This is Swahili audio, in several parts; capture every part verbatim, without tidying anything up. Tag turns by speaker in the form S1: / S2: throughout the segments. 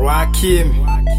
S1: Rakim.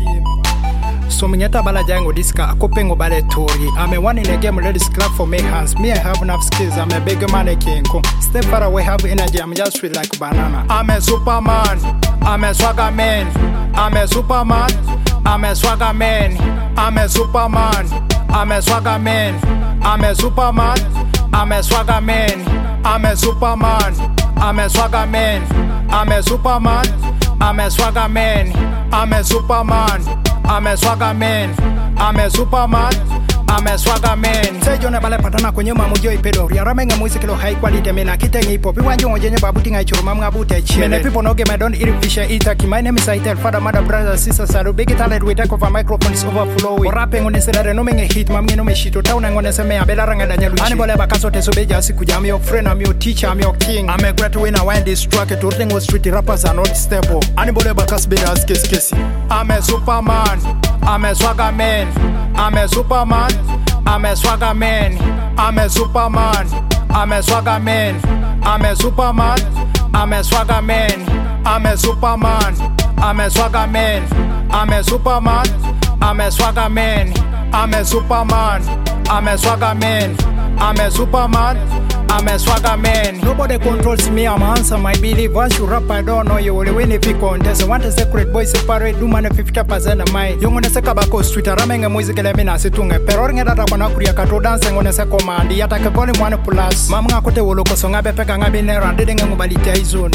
S1: So mnyata bala jango diska akopengo bale tori. I'm a one in a game, ladies clap for me hands. Me I have enough skills, I'm a big mannequin. Step far away, have energy, I'm just sweet like banana. I'm a superman, I'm a swagger man. I'm a superman, I'm a swagger man. I'm a superman, I'm a swagger man. I'm a superman, I'm a swagger man. I'm a superman, I'm a swagger man. I'm a superman, I'm a swagger man. I'm a superman, I'm a swagger man. I'm a superman, I'm a swagger man. Say John Bale patana kwenye mamujo ipedo. Ramenga muisi kilo high quality mena kita ngipo. Piwanjo ngojenye babuti ngai churu mamu ngabute chile. Mene people no game I don't eat fish eat. My name is Aitel, father, mother, brother, sister, salu. Big talent we take over microphone is overflowing. Rapping on sedare no menge hit mamge no me shito. Tauna ngone seme abela ranga danya luchi. Ani bole bakaso te sobeja sikuja. I'm your friend, I'm your teacher, I'm your king. I'm a great winner when this track it to with street rappers are not stable. Ani bole bakas beda as kesi kesi. I'm a superman, I'm a swagger man. I'm a superman, I'm a swagger man. I'm a superman, I'm a swagger man. I'm a superman, I'm a swagger man. I'm a superman, I'm a swagger man. I'm a superman, I'm a swagger man. I'm a superman, I'm a swagger man. I'm a superman, I'm a swagger man. Nobody controls me, I'm answer my belief. Once you rap, I don't know you will win if you contest. I want a secret boy separate, do man fifty percent of mine. You want to say kabako street, ramenga music elemina situnga. Pero ngeda ta kona kuria kato dance ngone se command. Yata ke koni one plus. Mama kote woloko songa be peka ngabe ne randede ngubali tia izone.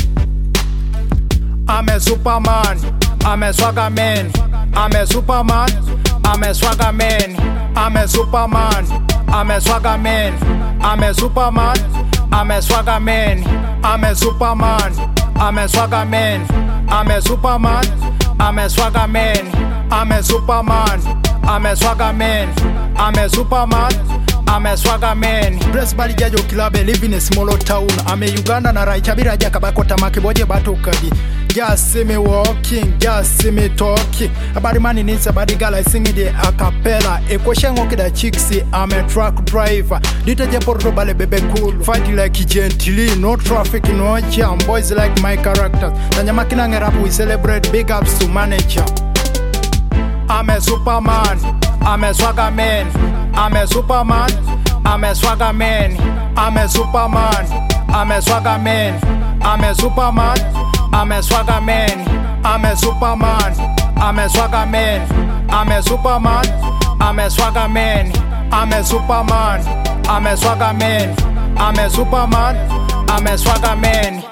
S1: I'm a superman, I'm a swagger man. I'm a superman, I'm a swagger man. I'm a superman, I'm a swagger man. I'm a superman, I'm a swagger man. I'm a superman, I'm a swagger man. I'm a superman, I'm a swagger man. I'm a superman, I'm a swagger man. I'm a superman, I'm a swagger man. Dress bali jajo kilabe, live in a small town. I'm a Uganda na rai chabira jaka bakota makiboje bato kadi. Just see me walking, just see me talking. A body man needs a body girl, I sing it a cappella. A question walk the chicks, I'm a truck driver. Dita Japorto Bale Bebe cool. Fighting like gently, no traffic, no jam. Boys like my characters. Tanyamakina rap, we celebrate big ups to manager. I'm a superman, I'm a swagger man. I'm a superman, I'm a swagger man. I'm a superman, I'm a swagger man. I'm a superman, I'm a swagger man. I'm a superman, I'm a swagger man. I'm a superman, I'm a swagger man. I'm a superman, I'm a swagger man. I'm a superman, I'm a swagger man.